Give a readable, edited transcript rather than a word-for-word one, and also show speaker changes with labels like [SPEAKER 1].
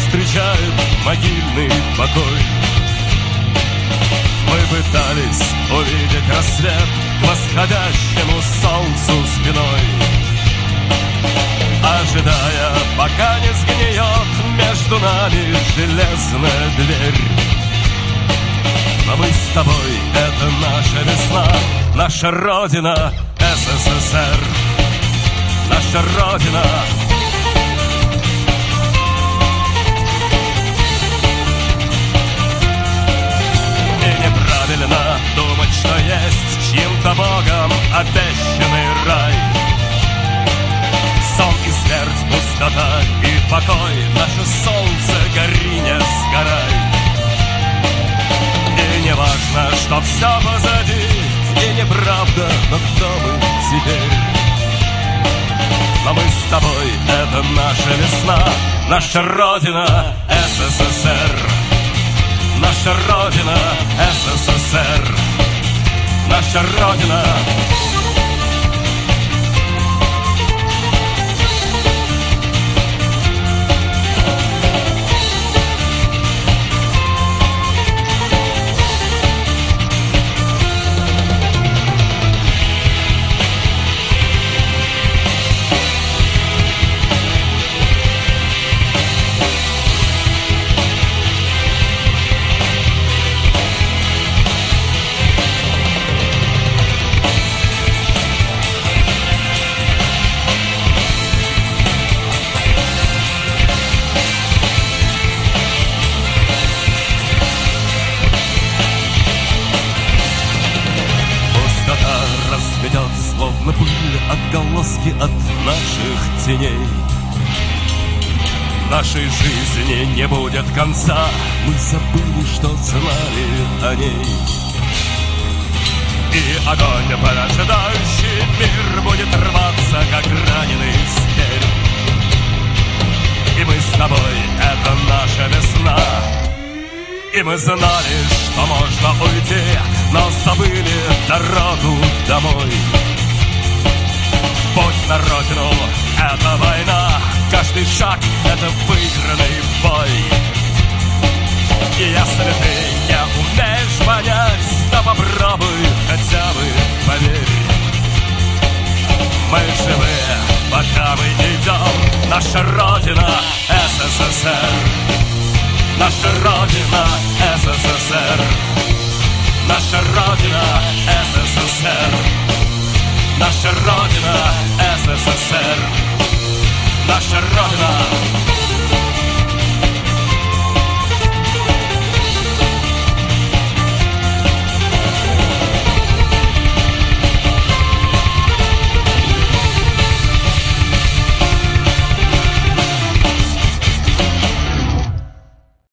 [SPEAKER 1] встречает могильный покой. Мы пытались увидеть рассвет к восходящему солнцу спиной, ожидая, пока не сгниет между нами железная дверь. Но мы с тобой — это наша весна, наша Родина — СССР. Наша Родина. И неправильно думать, что есть чьим-то богом обещанный рай. Сон и смерть, пустота и покой, наше солнце, гори, не сгорай. И не важно, что все позади, и неправда, но кто мы теперь? Но мы с тобой — это наша весна, наша Родина — СССР. Наша Родина — СССР. Наша Родина. Словно пыль, отголоски от наших теней. Нашей жизни не будет конца, мы забыли, что знали о ней. И огонь, порождающий мир, будет рваться, как раненый зверь. И мы с тобой — это наша весна. И мы знали, что можно уйти, но забыли дорогу домой. Путь на родину — это война, каждый шаг — это выигранный бой. И если ты не умеешь понять, то попробуй хотя бы поверь. Мы живы, пока мы идем, наша Родина — СССР. Наша Родина — СССР. Наша Родина — СССР. Наша Родина — СССР. Наша Родина.